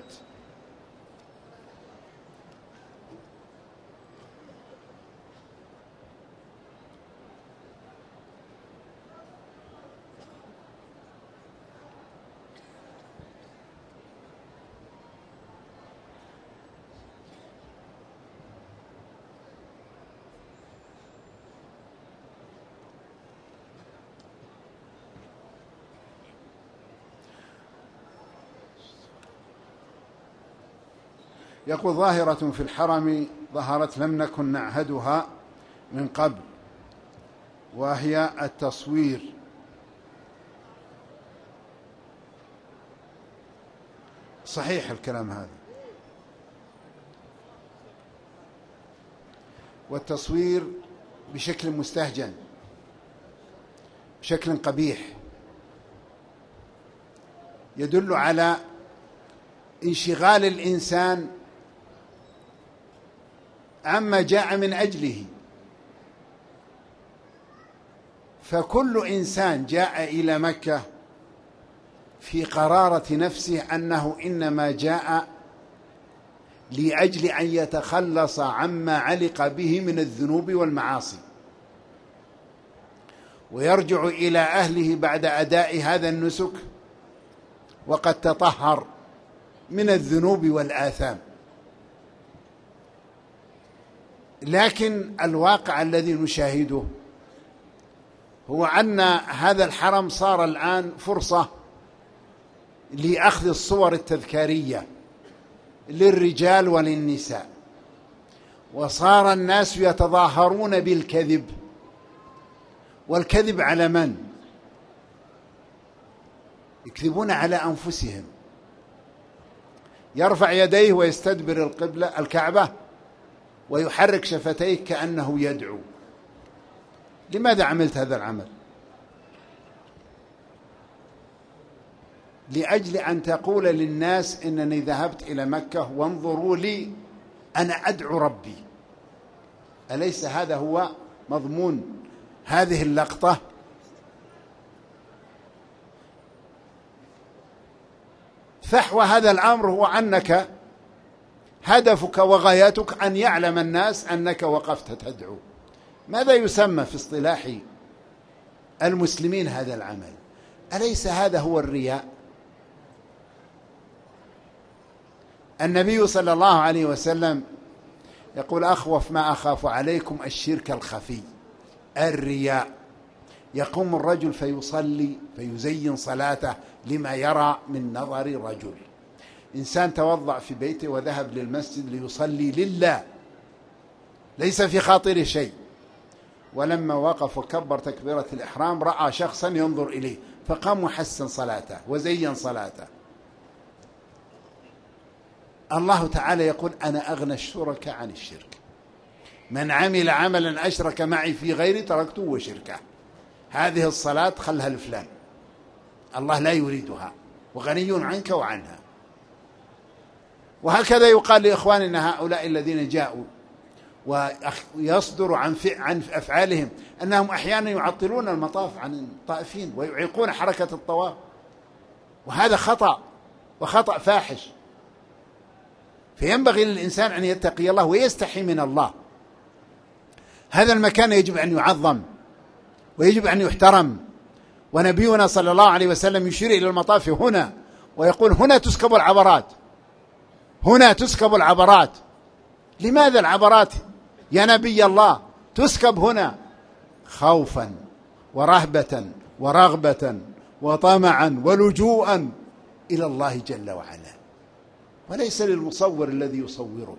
يقول: ظاهرة في الحرم ظهرت لم نكن نعهدها من قبل، وهي التصوير. صحيح الكلام هذا، والتصوير بشكل مستهجن، بشكل قبيح، يدل على انشغال الإنسان عما جاء من أجله. فكل إنسان جاء إلى مكة في قرارة نفسه أنه إنما جاء لأجل أن يتخلص عما علق به من الذنوب والمعاصي، ويرجع إلى أهله بعد أداء هذا النسك وقد تطهر من الذنوب والآثام. لكن الواقع الذي نشاهده هو أن هذا الحرم صار الآن فرصة لأخذ الصور التذكارية للرجال وللنساء، وصار الناس يتظاهرون بالكذب. والكذب على من؟ يكذبون على أنفسهم. يرفع يديه ويستدبر القبلة الكعبة ويحرك شفتيه كأنه يدعو. لماذا عملت هذا العمل؟ لأجل أن تقول للناس إنني ذهبت إلى مكة وانظروا لي أنا أدعو ربي. أليس هذا هو مضمون هذه اللقطة؟ فحوى هذا الأمر هو أنك هدفك وغايتك أن يعلم الناس أنك وقفت تدعو. ماذا يسمى في اصطلاح المسلمين هذا العمل؟ أليس هذا هو الرياء؟ النبي صلى الله عليه وسلم يقول أخوف ما أخاف عليكم الشرك الخفي، الرياء. يقوم الرجل فيصلي فيزين صلاته لما يرى من نظر رجل. إنسان توضأ في بيته وذهب للمسجد ليصلي لله، ليس في خاطره شيء، ولما وقف وكبر تكبيرة الإحرام رأى شخصا ينظر إليه فقام وحسن صلاته وزين صلاته. الله تعالى يقول أنا أغنى الشركاء عن الشرك، من عمل عملا أشرك معي في غيري تركته وشركه. هذه الصلاة خلها لفلان، الله لا يريدها وغني عنك وعنها. وهكذا يقال لإخواننا هؤلاء الذين جاءوا ويصدر عن عن أفعالهم أنهم أحيانا يعطلون المطاف عن الطائفين ويعيقون حركة الطواف، وهذا خطأ وخطأ فاحش. فينبغي للإنسان أن يتقي الله ويستحي من الله. هذا المكان يجب أن يعظم ويجب أن يحترم. ونبينا صلى الله عليه وسلم يشير إلى المطاف هنا ويقول هنا تسكب العبرات، هنا تسكب العبرات. لماذا العبرات يا نبي الله تسكب هنا؟ خوفا ورهبة ورغبة وطمعا ولجوءا إلى الله جل وعلا، وليس للمصور الذي يصورك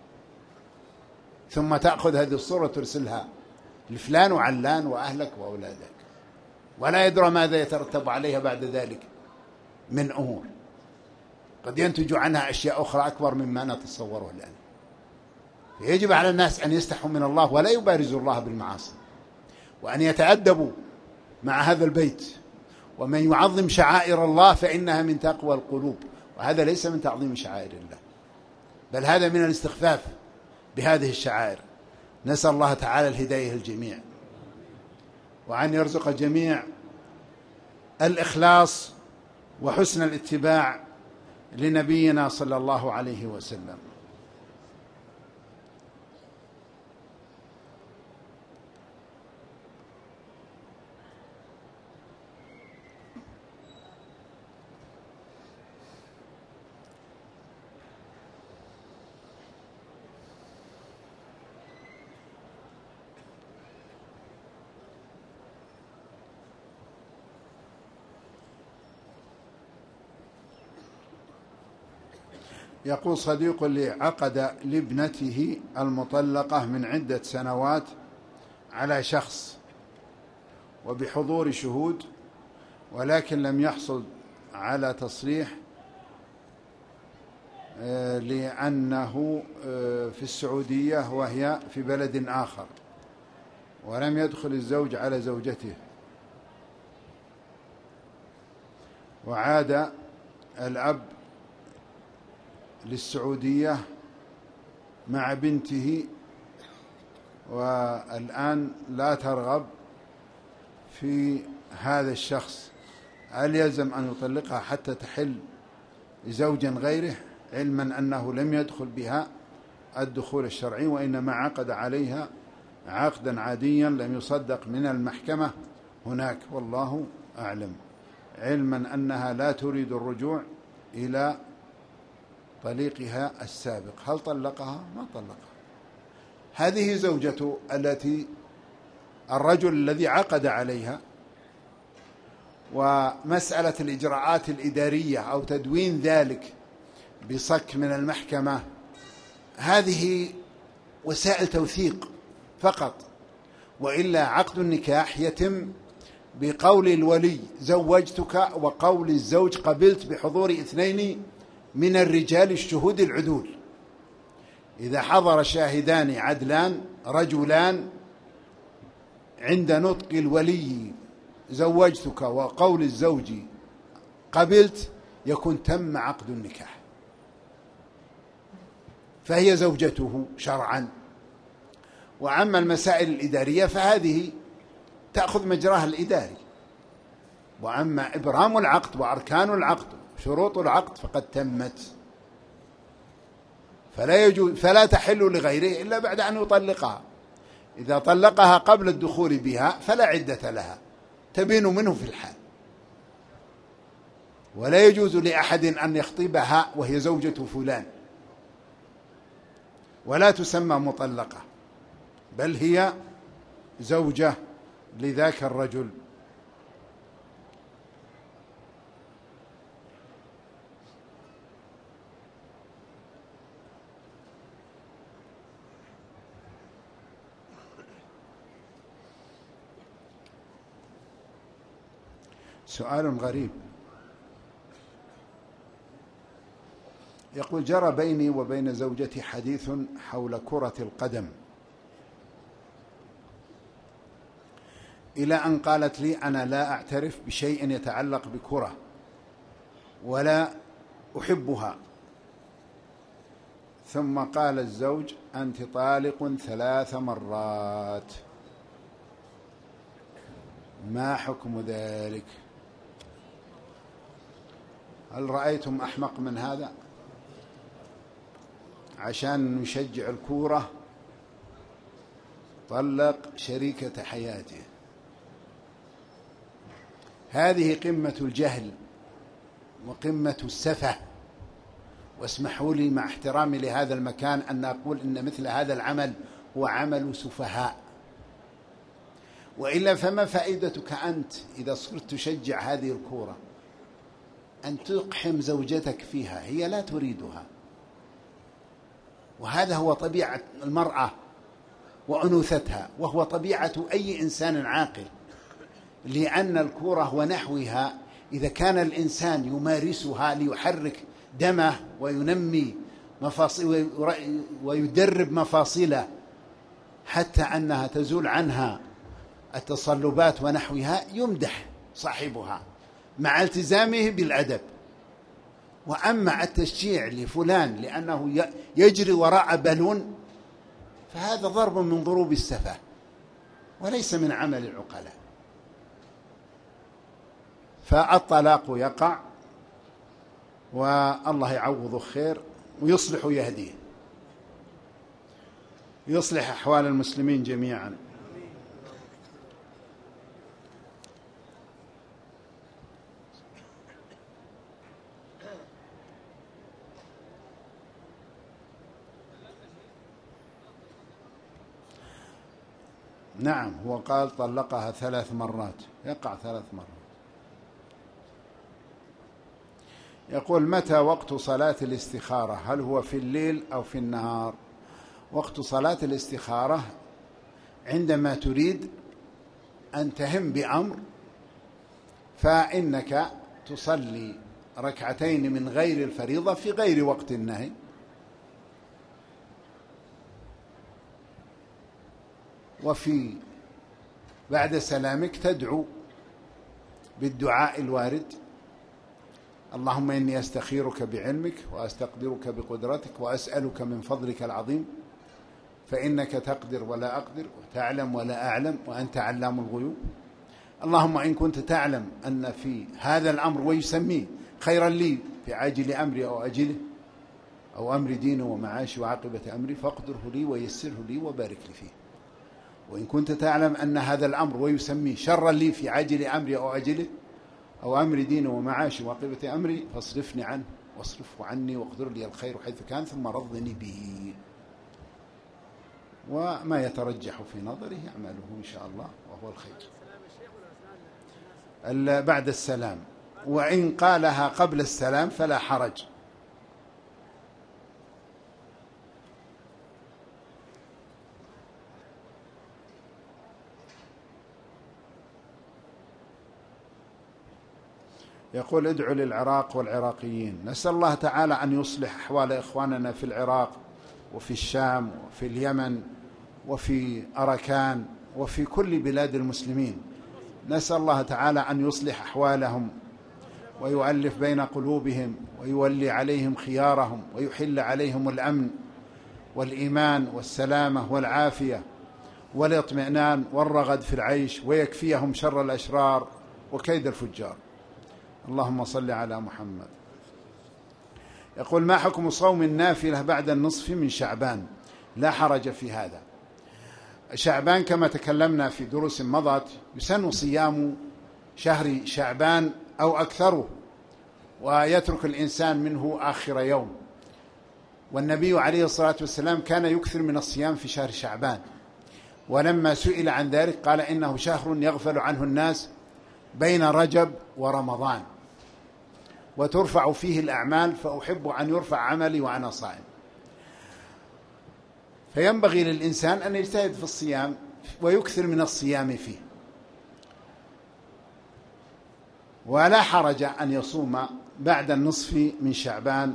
ثم تأخذ هذه الصورة ترسلها لفلان وعلان وأهلك وأولادك، ولا يدرى ماذا يترتب عليها بعد ذلك من أمور قد ينتج عنها أشياء أخرى أكبر مما نتصوره الآن. يجب على الناس أن يستحوا من الله ولا يبارزوا الله بالمعاصي، وأن يتأدبوا مع هذا البيت. ومن يعظم شعائر الله فإنها من تقوى القلوب، وهذا ليس من تعظيم شعائر الله، بل هذا من الاستخفاف بهذه الشعائر. نسأل الله تعالى الهداية الجميع، وأن يرزق الجميع الإخلاص وحسن الاتباع لنبينا صلى الله عليه وسلم. يقول صديق لي عقد لابنته المطلقة من عدة سنوات على شخص وبحضور شهود، ولكن لم يحصل على تصريح لأنه في السعودية وهي في بلد آخر، ولم يدخل الزوج على زوجته، وعاد الأب للسعودية مع بنته، والآن لا ترغب في هذا الشخص، هل يلزم أن يطلقها حتى تحل لزوج غيره، علما أنه لم يدخل بها الدخول الشرعي، وإنما عقد عليها عقدا عاديا لم يصدق من المحكمة هناك، والله أعلم، علما أنها لا تريد الرجوع إلى طليقها السابق. هل طلقها؟ ما طلقها. هذه زوجته التي الرجل الذي عقد عليها، ومسألة الإجراءات الإدارية أو تدوين ذلك بصك من المحكمة هذه وسائل توثيق فقط، وإلا عقد النكاح يتم بقول الولي زوجتك وقول الزوج قبلت بحضور اثنين من الرجال الشهود العدول. إذا حضر شاهدان عدلان رجلان عند نطق الولي زوجتك وقول الزوج قبلت يكون تم عقد النكاح، فهي زوجته شرعا. وأما المسائل الإدارية فهذه تأخذ مجراها الإداري، وأما إبرام العقد وأركان العقد شروط العقد فقد تمت، فلا يجوز فلا تحل لغيره إلا بعد أن يطلقها. إذا طلقها قبل الدخول بها فلا عدة لها، تبين منه في الحال، ولا يجوز لأحد أن يخطبها وهي زوجة فلان، ولا تسمى مطلقة، بل هي زوجة لذاك الرجل. سؤال غريب، يقول: جرى بيني وبين زوجتي حديث حول كرة القدم، إلى أن قالت لي أنا لا أعترف بشيء يتعلق بكرة ولا أحبها، ثم قال الزوج: أنت طالق ثلاث مرات، ما حكم ذلك؟ هل رأيتم أحمق من هذا؟ عشان نشجع الكورة طلق شريكة حياته. هذه قمة الجهل وقمة السفه، واسمحوا لي مع احترامي لهذا المكان أن أقول إن مثل هذا العمل هو عمل سفهاء، وإلا فما فائدتك أنت إذا صرت تشجع هذه الكورة؟ أن تقحم زوجتك فيها، هي لا تريدها، وهذا هو طبيعة المرأة وأنوثتها، وهو طبيعة أي إنسان عاقل، لأن الكورة ونحوها إذا كان الإنسان يمارسها ليحرك دمه وينمي مفاصل ويدرب مفاصله حتى أنها تزول عنها التصلبات ونحوها، يمدح صاحبها مع التزامه بالأدب. وأما التشجيع لفلان لأنه يجري وراء بالون فهذا ضرب من ضروب السفه وليس من عمل العقلاء. فالطلاق يقع، والله يعوضه خير ويصلح يهديه، يصلح أحوال المسلمين جميعا. نعم، هو قال طلقها ثلاث مرات، يقع ثلاث مرات. يقول: متى وقت صلاة الاستخارة؟ هل هو في الليل أو في النهار؟ وقت صلاة الاستخارة عندما تريد أن تهم بأمر فإنك تصلي ركعتين من غير الفريضة في غير وقت النهي، وفي بعد سلامك تدعو بالدعاء الوارد: اللهم إني أستخيرك بعلمك وأستقدرك بقدرتك وأسألك من فضلك العظيم فإنك تقدر ولا أقدر وتعلم ولا أعلم وأنت علام الغيوب. اللهم إن كنت تعلم أن في هذا الأمر ويسميه خيرا لي في عاجل أمري أو أجله أو أمر ديني ومعاشي وعاقبة أمري فاقدره لي ويسره لي وبارك لي فيه. وإن كنت تعلم أن هذا الأمر ويسميه شرا لي في عاجل أمري أو أجله أو أمر ديني ومعاشي وعاقبة أمري فاصرفني عنه واصرفه عني واقدر لي الخير حيث كان ثم رضني به. وما يترجح في نظره يعمله إن شاء الله وهو الخير بعد السلام. وإن قالها قبل السلام فلا حرج. يقول: ادعو للعراق والعراقيين. نسأل الله تعالى أن يصلح أحوال إخواننا في العراق وفي الشام وفي اليمن وفي أركان وفي كل بلاد المسلمين. نسأل الله تعالى أن يصلح أحوالهم ويؤلف بين قلوبهم ويولي عليهم خيارهم ويحل عليهم الأمن والإيمان والسلامة والعافية والاطمئنان والرغد في العيش ويكفيهم شر الأشرار وكيد الفجار. اللهم صل على محمد. يقول: ما حكم صوم النافلة بعد النصف من شعبان؟ لا حرج في هذا. شعبان كما تكلمنا في دروس مضت يسن صيام شهر شعبان أو أكثره، ويترك الإنسان منه آخر يوم. والنبي عليه الصلاة والسلام كان يكثر من الصيام في شهر شعبان، ولما سئل عن ذلك قال: إنه شهر يغفل عنه الناس بين رجب ورمضان وترفع فيه الأعمال، فأحب أن يرفع عملي وأنا صائم. فينبغي للإنسان أن يجتهد في الصيام ويكثر من الصيام فيه، ولا حرج أن يصوم بعد النصف من شعبان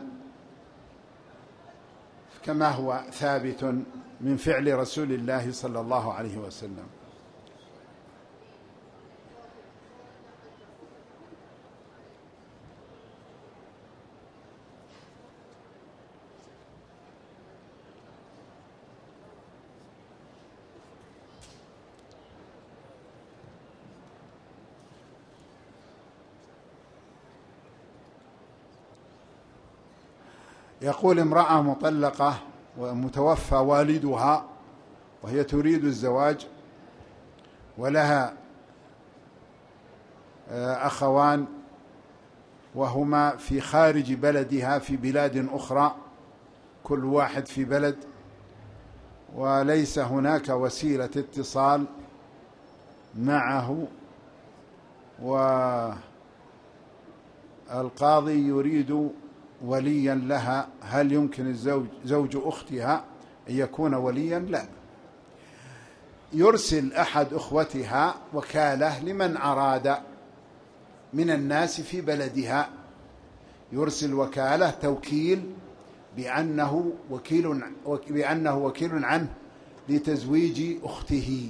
كما هو ثابت من فعل رسول الله صلى الله عليه وسلم. يقول: امرأة مطلقة ومتوفى والدها وهي تريد الزواج ولها أخوان وهما في خارج بلدها في بلاد أخرى، كل واحد في بلد، وليس هناك وسيلة اتصال معه، والقاضي يريد وليا لها، هل يمكن الزوج زوج أختها أن يكون وليا؟ لا، يرسل أحد أخوتها وكالة لمن أراد من الناس في بلدها، يرسل وكالة توكيل بأنه وكيل بأنه وكيل عنه لتزويج أخته،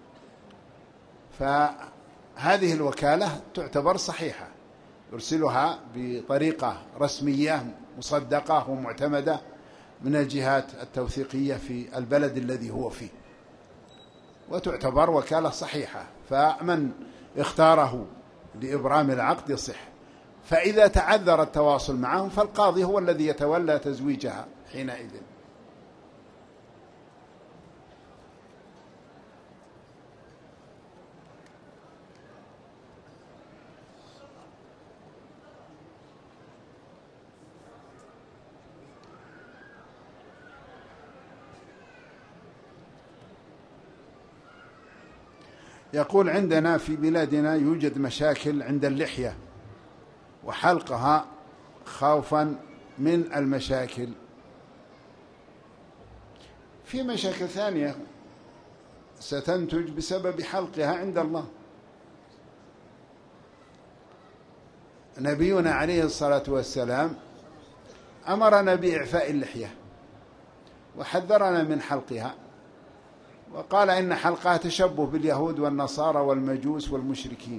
فهذه الوكالة تعتبر صحيحة، يرسلها بطريقة رسمية مصدقة ومعتمدة من الجهات التوثيقية في البلد الذي هو فيه، وتعتبر وكالة صحيحة، فمن اختاره لإبرام العقد يصح. فإذا تعذر التواصل معهم فالقاضي هو الذي يتولى تزويجها حينئذ. يقول: عندنا في بلادنا يوجد مشاكل عند اللحية وحلقها خوفا من المشاكل. في مشاكل ثانية ستنتج بسبب حلقها عند الله. نبينا عليه الصلاة والسلام أمرنا بإعفاء اللحية وحذرنا من حلقها، وقال إن حلقها تشبه باليهود والنصارى والمجوس والمشركين،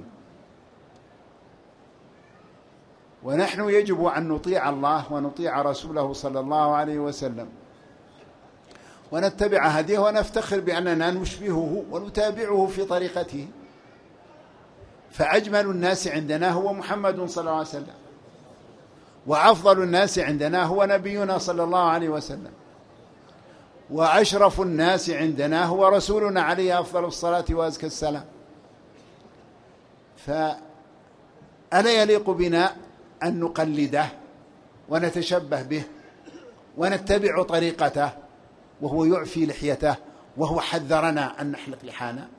ونحن يجب أن نطيع الله ونطيع رسوله صلى الله عليه وسلم ونتبع هديه ونفتخر بأننا نشبهه ونتابعه في طريقته. فأجمل الناس عندنا هو محمد صلى الله عليه وسلم، وأفضل الناس عندنا هو نبينا صلى الله عليه وسلم، وأشرف الناس عندنا هو رسولنا عليه أفضل الصلاة وأزكى السلام. فألا يليق بنا أن نقلده ونتشبه به ونتبع طريقته وهو يعفي لحيته وهو حذرنا أن نحلق لحانا،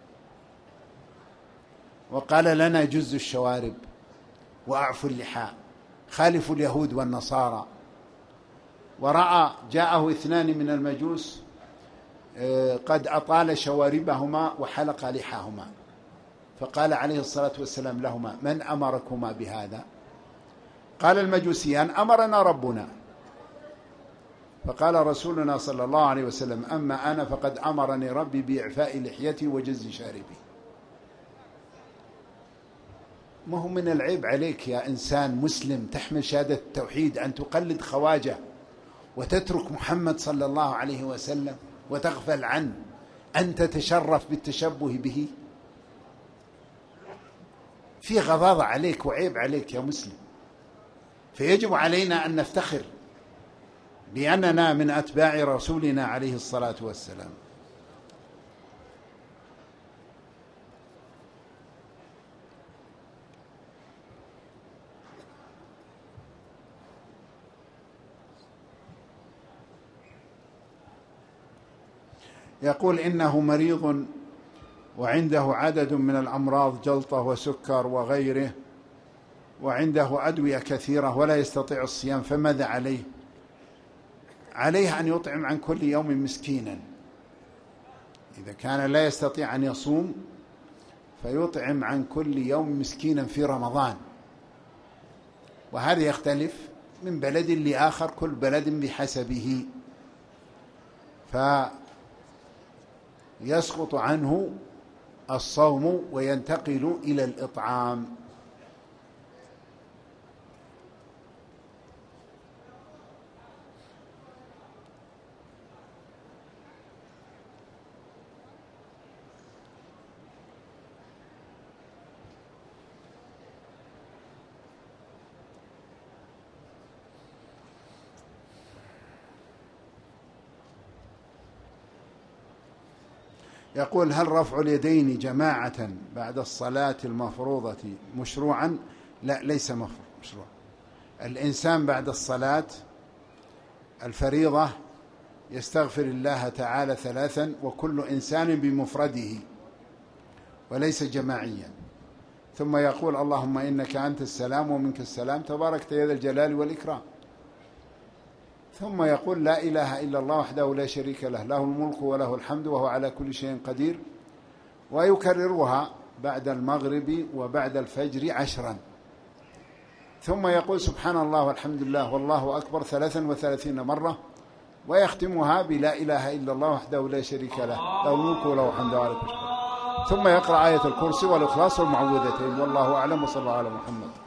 وقال لنا جز الشوارب وأعفوا اللحى خالفوا اليهود والنصارى. ورأى جاءه اثنان من المجوس قد أطال شواربهما وحلق لحاهما، فقال عليه الصلاة والسلام لهما: من أمركما بهذا؟ قال المجوسيان: أمرنا ربنا. فقال رسولنا صلى الله عليه وسلم: أما أنا فقد أمرني ربي بإعفاء لحيتي وجز شاربي. ما هو من العيب عليك يا إنسان مسلم تحمل شهادة التوحيد أن تقلد خواجة وتترك محمد صلى الله عليه وسلم وتغفل عنه، أن تتشرف بالتشبه به؟ في غضاضة عليك وعيب عليك يا مسلم. فيجب علينا أن نفتخر بأننا من أتباع رسولنا عليه الصلاة والسلام. يقول: إنه مريض وعنده عدد من الأمراض جلطة وسكر وغيره، وعنده أدوية كثيرة ولا يستطيع الصيام، فماذا عليه؟ عليه أن يطعم عن كل يوم مسكينا. إذا كان لا يستطيع أن يصوم فيطعم عن كل يوم مسكينا في رمضان، وهذا يختلف من بلد لآخر، كل بلد بحسبه، فيسقط عنه الصوم وينتقل إلى الإطعام. يقول: هل رفع اليدين جماعة بعد الصلاة المفروضة مشروعا؟ لا، ليس مشروع. الإنسان بعد الصلاة الفريضة يستغفر الله تعالى ثلاثا، وكل إنسان بمفرده وليس جماعيا، ثم يقول: اللهم إنك أنت السلام ومنك السلام تباركت يا ذا الجلال والإكرام، ثم يقول: لا إله إلا الله وحده لا شريك له، له الملك وله الحمد وهو على كل شيء قدير، ويكررها بعد المغرب وبعد الفجر عشرا، ثم يقول: سبحان الله والحمد لله والله أكبر ثلاثا وثلاثين مرة، ويختمها بلا إله إلا الله وحده لا شريك له، له الملك وله الحمد وهو على كل شيء، ثم يقرأ آية الكرسي والإخلاص والمعوذتين. والله أعلم، وصلى الله على محمد.